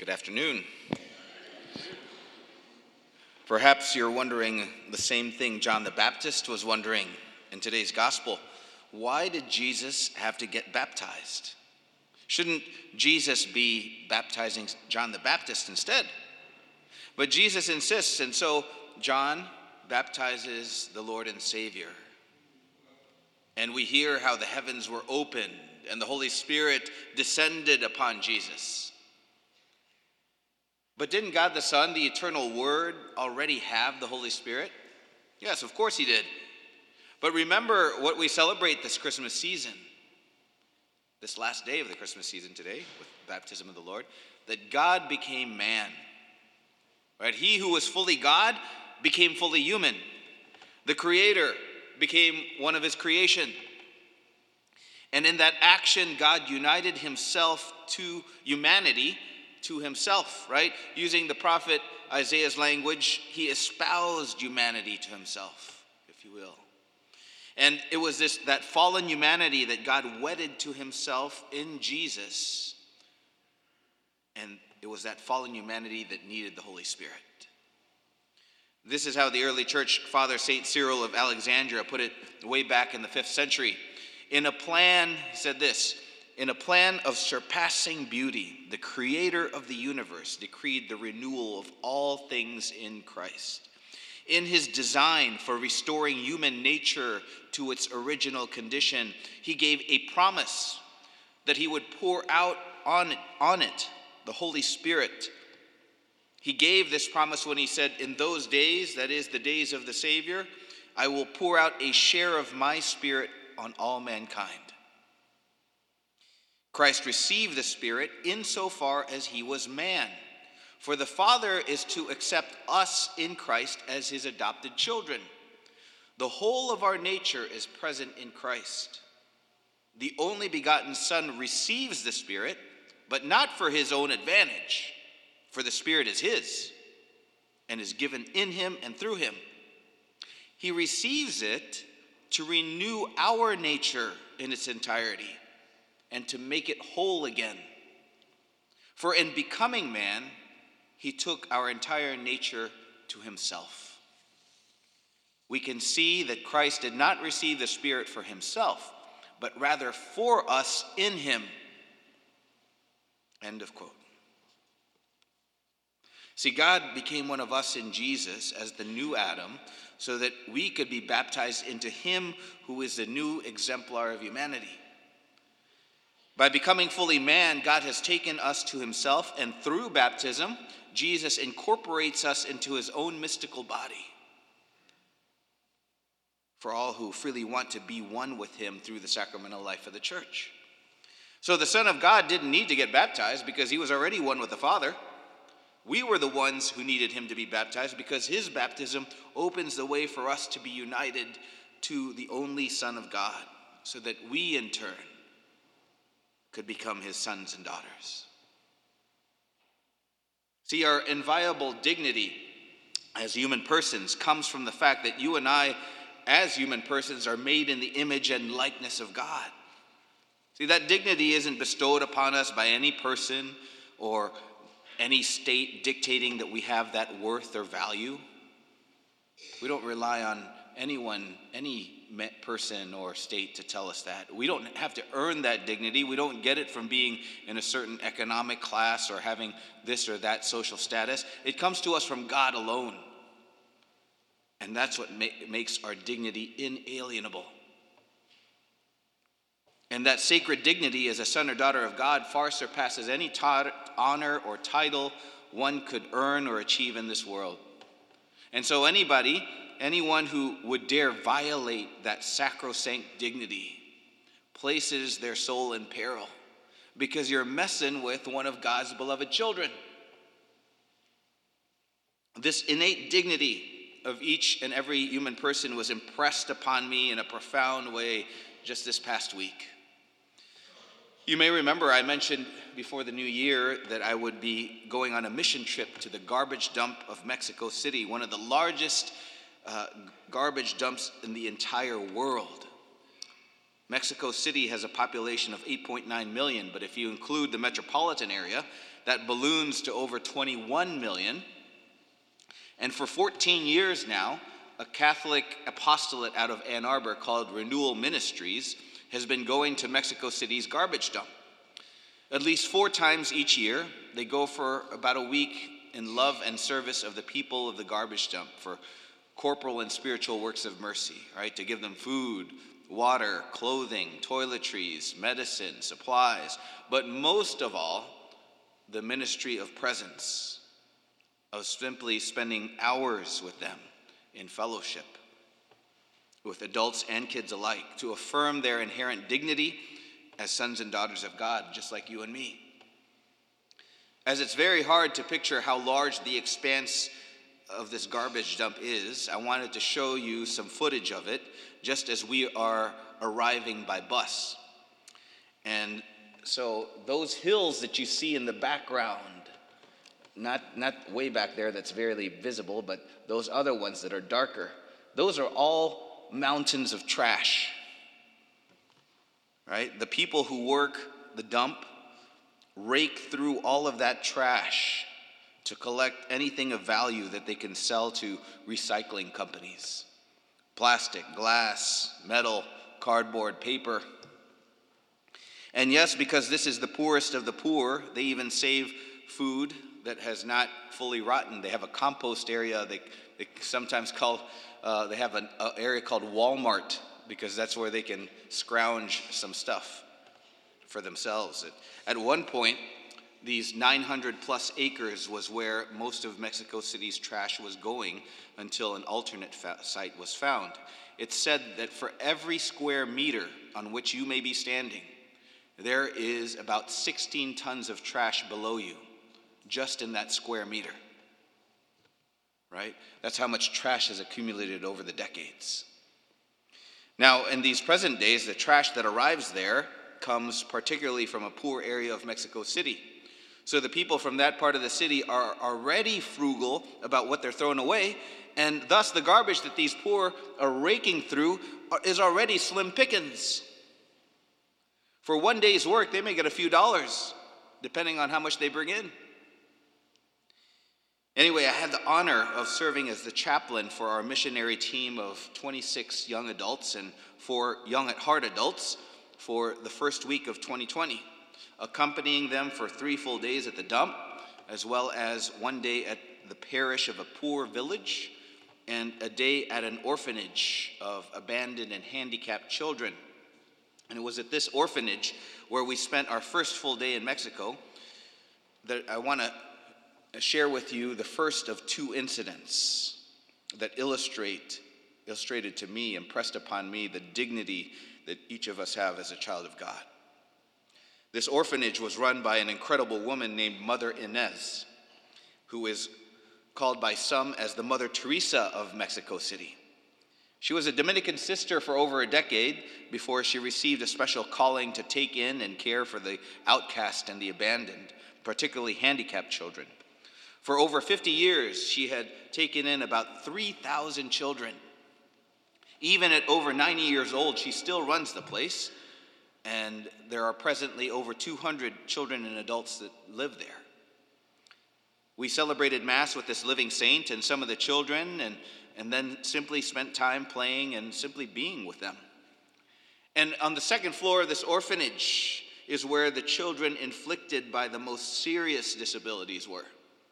Good afternoon. Perhaps you're wondering the same thing John the Baptist was wondering in today's gospel. Why did Jesus have to get baptized? Shouldn't Jesus be baptizing John the Baptist instead? But Jesus insists, and so John baptizes the Lord and Savior. And we hear how the heavens were opened and the Holy Spirit descended upon Jesus. But didn't God the Son, the eternal Word, already have the Holy Spirit? Yes, of course he did. But remember what we celebrate this Christmas season, this last day of the Christmas season today, with baptism of the Lord, that God became man. Right? He who was fully God became fully human. The Creator became one of his creation. And in that action, God united himself to humanity, to himself, right? Using the prophet Isaiah's language, he espoused humanity to himself, if you will. And it was that fallen humanity that God wedded to himself in Jesus. And it was that fallen humanity that needed the Holy Spirit. This is how the early church father, St. Cyril of Alexandria, put it way back in the 5th century. In a plan, he said this, in a plan of surpassing beauty, the creator of the universe decreed the renewal of all things in Christ. In his design for restoring human nature to its original condition, he gave a promise that he would pour out on it the Holy Spirit. He gave this promise when he said, in those days, that is the days of the Savior, I will pour out a share of my Spirit on all mankind. Christ received the Spirit insofar as he was man. For the Father is to accept us in Christ as his adopted children. The whole of our nature is present in Christ. The only begotten Son receives the Spirit, but not for his own advantage, for the Spirit is his and is given in him and through him. He receives it to renew our nature in its entirety and to make it whole again. For in becoming man, he took our entire nature to himself. We can see that Christ did not receive the Spirit for himself, but rather for us in him. End of quote. See, God became one of us in Jesus as the new Adam so that we could be baptized into him who is the new exemplar of humanity. By becoming fully man, God has taken us to himself, and through baptism, Jesus incorporates us into his own mystical body for all who freely want to be one with him through the sacramental life of the church. So the Son of God didn't need to get baptized because he was already one with the Father. We were the ones who needed him to be baptized because his baptism opens the way for us to be united to the only Son of God, so that we in turn could become his sons and daughters. See, our inviolable dignity as human persons comes from the fact that you and I, as human persons, are made in the image and likeness of God. See, that dignity isn't bestowed upon us by any person or any state dictating that we have that worth or value. We don't rely on anyone, any person or state to tell us that. We don't have to earn that dignity. We don't get it from being in a certain economic class or having this or that social status. It comes to us from God alone. And that's what makes our dignity inalienable. And that sacred dignity as a son or daughter of God far surpasses any honor or title one could earn or achieve in this world. And so anyone who would dare violate that sacrosanct dignity places their soul in peril, because you're messing with one of God's beloved children. This innate dignity of each and every human person was impressed upon me in a profound way just this past week. You may remember I mentioned before the new year that I would be going on a mission trip to the garbage dump of Mexico City, one of the largest garbage dumps in the entire world. Mexico City has a population of 8.9 million, but if you include the metropolitan area, that balloons to over 21 million. And for 14 years now, a Catholic apostolate out of Ann Arbor called Renewal Ministries has been going to Mexico City's garbage dump. At least 4 times each year, they go for about a week in love and service of the people of the garbage dump for corporal and spiritual works of mercy, right? To give them food, water, clothing, toiletries, medicine, supplies, but most of all, the ministry of presence, of simply spending hours with them in fellowship, with adults and kids alike, to affirm their inherent dignity as sons and daughters of God, just like you and me. As it's very hard to picture how large the expanse of this garbage dump is, I wanted to show you some footage of it just as we are arriving by bus. And so those hills that you see in the background, not way back there that's barely visible, but those other ones that are darker, those are all mountains of trash, right? The people who work the dump rake through all of that trash to collect anything of value that they can sell to recycling companies. Plastic, glass, metal, cardboard, paper. And yes, because this is the poorest of the poor, they even save food that has not fully rotten. They have a compost area. They sometimes call, they have an area called Walmart, because that's where they can scrounge some stuff for themselves. At one point, these 900 plus acres was where most of Mexico City's trash was going until an alternate site was found. It's said that for every square meter on which you may be standing, there is about 16 tons of trash below you, just in that square meter, right? That's how much trash has accumulated over the decades. Now, in these present days, the trash that arrives there comes particularly from a poor area of Mexico City. So the people from that part of the city are already frugal about what they're throwing away, and thus the garbage that these poor are raking through is already slim pickings. For one day's work, they may get a few dollars, depending on how much they bring in. Anyway, I had the honor of serving as the chaplain for our missionary team of 26 young adults and 4 young at heart adults for the first week of 2020, accompanying them for 3 full days at the dump, as well as 1 day at the parish of a poor village and a day at an orphanage of abandoned and handicapped children. And it was at this orphanage where we spent our first full day in Mexico that I want to share with you the first of 2 incidents that illustrated to me, impressed upon me, the dignity that each of us have as a child of God. This orphanage was run by an incredible woman named Mother Inez, who is called by some as the Mother Teresa of Mexico City. She was a Dominican sister for over a decade before she received a special calling to take in and care for the outcast and the abandoned, particularly handicapped children. For over 50 years, she had taken in about 3,000 children. Even at over 90 years old, she still runs the place, and there are presently over 200 children and adults that live there. We celebrated Mass with this living saint and some of the children, and then simply spent time playing and simply being with them. And on the second floor of this orphanage is where the children inflicted by the most serious disabilities were.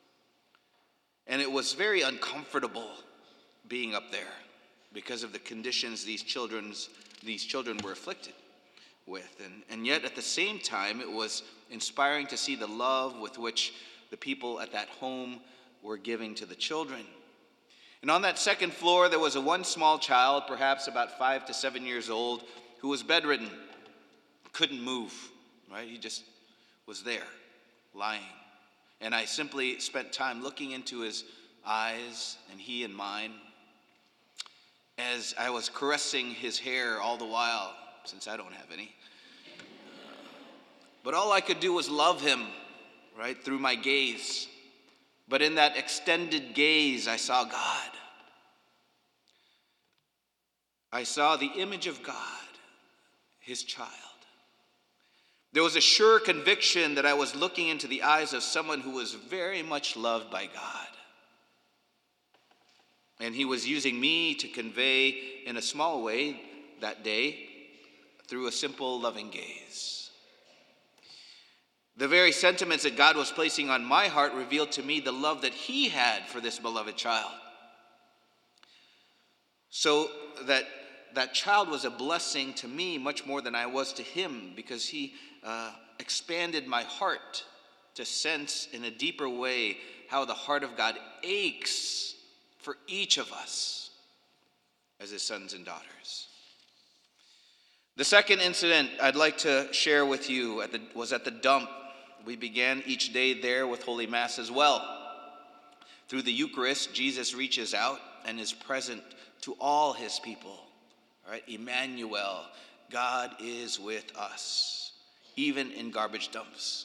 And it was very uncomfortable being up there because of the conditions these children were afflicted with. And yet at the same time, it was inspiring to see the love with which the people at that home were giving to the children. And on that second floor, there was one small child, perhaps about 5 to 7 years old, who was bedridden, couldn't move, right? He just was there, lying. And I simply spent time looking into his eyes, and he in mine, as I was caressing his hair all the while, since I don't have any. But all I could do was love him, right, through my gaze. But in that extended gaze, I saw God. I saw the image of God his child. There was a sure conviction that I was looking into the eyes of someone who was very much loved by God. And he was using me to convey in a small way that day through a simple loving gaze. The very sentiments that God was placing on my heart revealed to me the love that he had for this beloved child. So that child was a blessing to me much more than I was to him, because he expanded my heart to sense in a deeper way how the heart of God aches for each of us as his sons and daughters. The second incident I'd like to share with you was at the dump. We began each day there with Holy Mass as well. Through the Eucharist, Jesus reaches out and is present to all his people. All right, Emmanuel, God is with us, even in garbage dumps.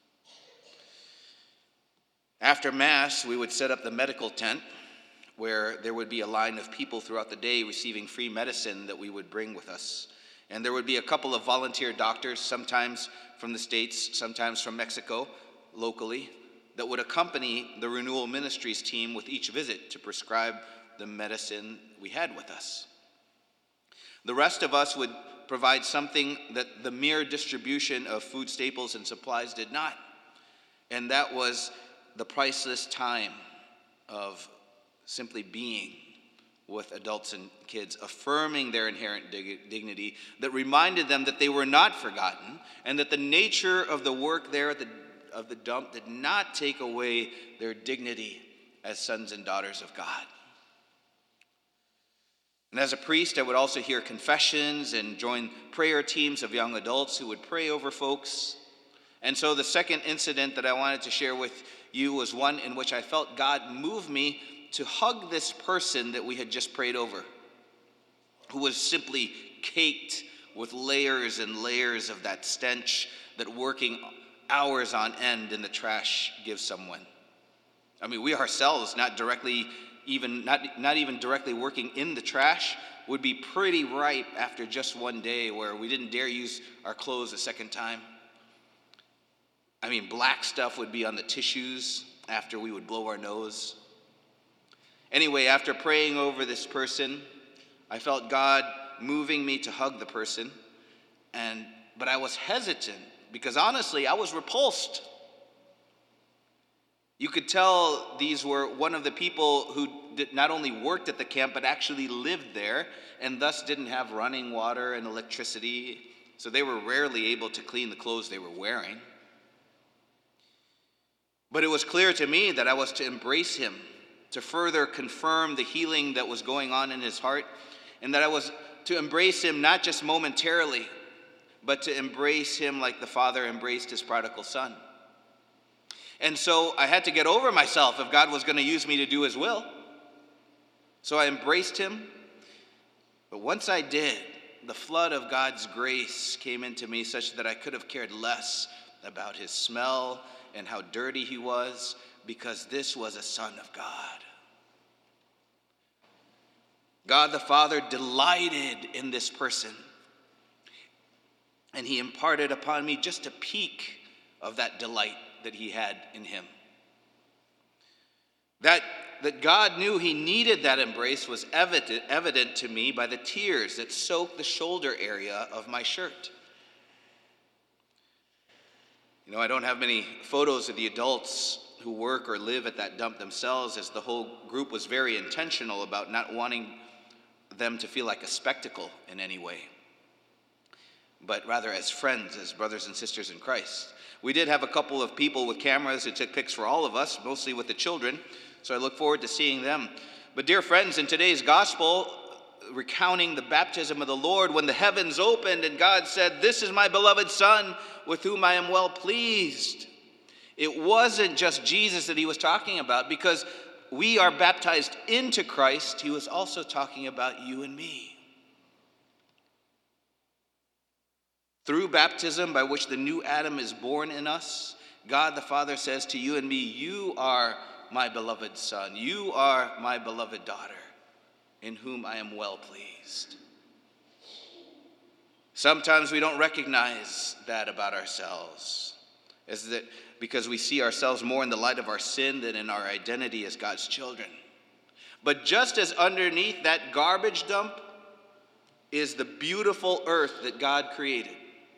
After Mass, we would set up the medical tent, where there would be a line of people throughout the day receiving free medicine that we would bring with us. And there would be a couple of volunteer doctors, sometimes from the States, sometimes from Mexico, locally, that would accompany the Renewal Ministries team with each visit to prescribe the medicine we had with us. The rest of us would provide something that the mere distribution of food staples and supplies did not, and that was the priceless time of simply being with adults and kids, affirming their inherent dignity that reminded them that they were not forgotten, and that the nature of the work there of the dump did not take away their dignity as sons and daughters of God. And as a priest, I would also hear confessions and join prayer teams of young adults who would pray over folks. And so the second incident that I wanted to share with you was one in which I felt God move me to hug this person that we had just prayed over, who was simply caked with layers and layers of that stench that working hours on end in the trash gives someone. I mean, we ourselves, not even directly working in the trash, would be pretty ripe after just one day where we didn't dare use our clothes a second time. I mean, black stuff would be on the tissues after we would blow our nose. Anyway, after praying over this person, I felt God moving me to hug the person, but I was hesitant because honestly, I was repulsed. You could tell these were one of the people who not only worked at the camp, but actually lived there, and thus didn't have running water and electricity, so they were rarely able to clean the clothes they were wearing. But it was clear to me that I was to embrace him, to further confirm the healing that was going on in his heart, and that I was to embrace him not just momentarily, but to embrace him like the Father embraced his prodigal son. And so I had to get over myself if God was going to use me to do his will. So I embraced him. But once I did, the flood of God's grace came into me such that I could have cared less about his smell and how dirty he was, because this was a son of God. God the Father delighted in this person, and he imparted upon me just a peek of that delight that he had in him. That God knew he needed that embrace was evident to me by the tears that soaked the shoulder area of my shirt. You know, I don't have many photos of the adults who work or live at that dump themselves, as the whole group was very intentional about not wanting them to feel like a spectacle in any way, but rather as friends, as brothers and sisters in Christ. We did have a couple of people with cameras who took pics for all of us, mostly with the children, so I look forward to seeing them. But dear friends, in today's gospel, recounting the baptism of the Lord, when the heavens opened and God said, "This is my beloved Son, with whom I am well pleased," it wasn't just Jesus that he was talking about, because we are baptized into Christ. He was also talking about you and me. Through baptism, by which the new Adam is born in us, God the Father says to you and me, "You are my beloved Son. You are my beloved daughter, in whom I am well pleased." Sometimes we don't recognize that about ourselves, because we see ourselves more in the light of our sin than in our identity as God's children. But just as underneath that garbage dump is the beautiful earth that God created,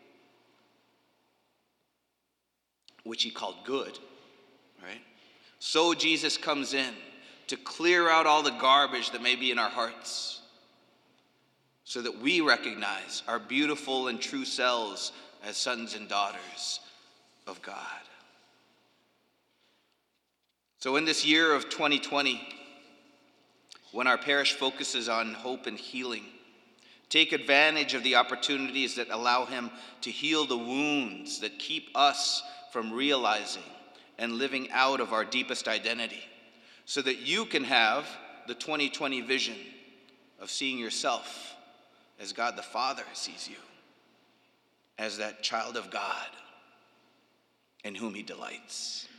which he called good, right? So Jesus comes in to clear out all the garbage that may be in our hearts, so that we recognize our beautiful and true selves as sons and daughters of God. So in this year of 2020, when our parish focuses on hope and healing, take advantage of the opportunities that allow him to heal the wounds that keep us from realizing and living out of our deepest identity, so that you can have the 2020 vision of seeing yourself as God the Father sees you, as that child of God in whom he delights.